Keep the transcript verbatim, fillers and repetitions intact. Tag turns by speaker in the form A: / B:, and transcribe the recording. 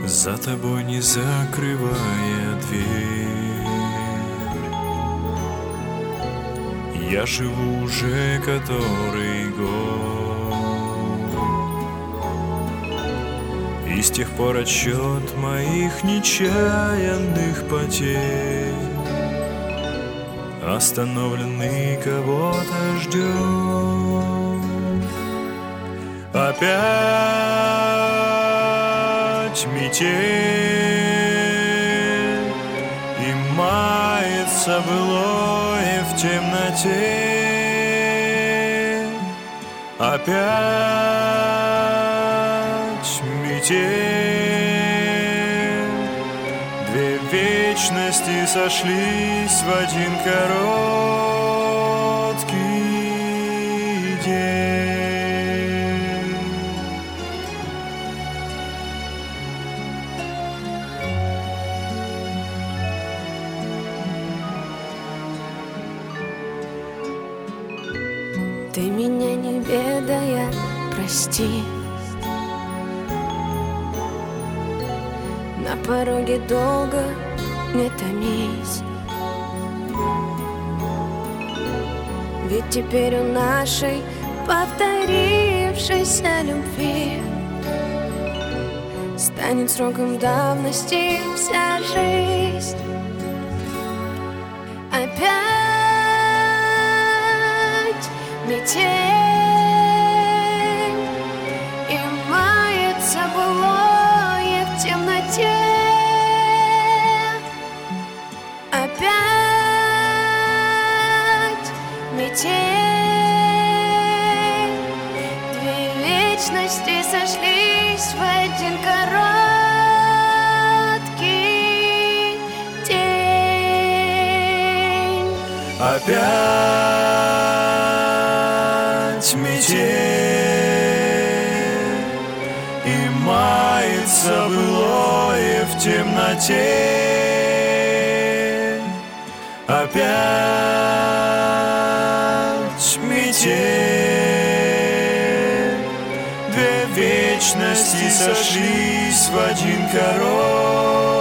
A: За тобой не закрывая дверь. Я живу уже который год, и с тех пор отсчет моих нечаянных потерь остановленный кого-то ждет. Опять метель, и мается былое в темноте. Опять метель, две вечности сошлись в один короткий день.
B: Ты меня не ведая, прости. На пороге долго не томись, ведь теперь у нашей повторившейся любви станет сроком давности вся жизнь. Опять метель, и мается былое в темноте. Опять метель, две вечности сошлись в один короткий день.
A: Опять метель, и мается былое в темноте. Опять метель, две вечности сошлись в один короткий